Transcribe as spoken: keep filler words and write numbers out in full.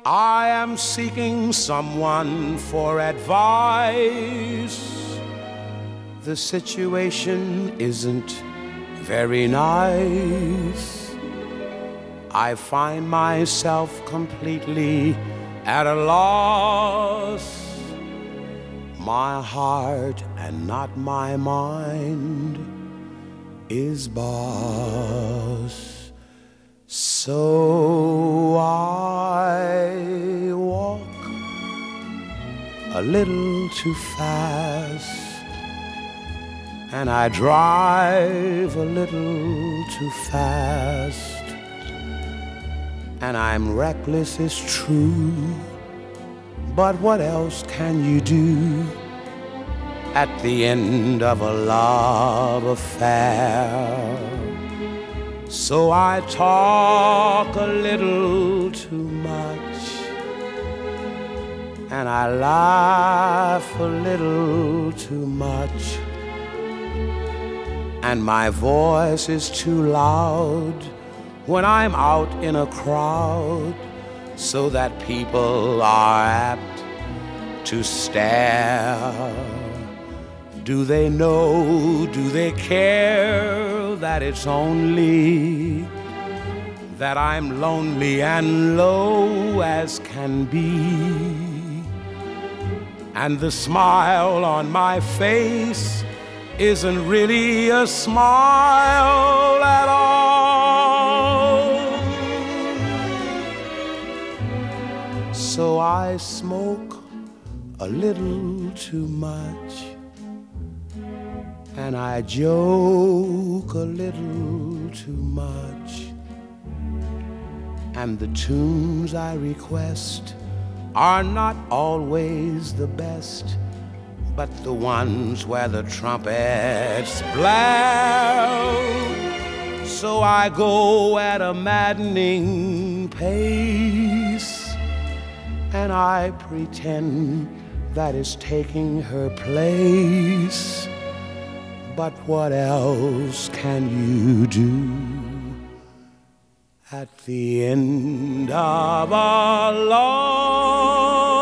I am seeking someone for advice. The situation isn't very nice. I find myself completely at a loss. My heart and not my mind is boss. So I walk a little too fast, and I drive a little too fast, and I'm reckless, it's true, but what else can you do at the end of a love affair? So I talk a little too much, and I laugh a little too much, and my voice is too loud when I'm out in a crowd, so that people are apt to stare. Do they know, do they care that it's only that I'm lonely and low as can be? And the smile on my face isn't really a smile at all. So I smoke a little too much, and I joke a little too much, and the tunes I request are not always the best, but the ones where the trumpets blare. So I go at a maddening pace, and I pretend that it's taking her place. But what else can you do at the end of a love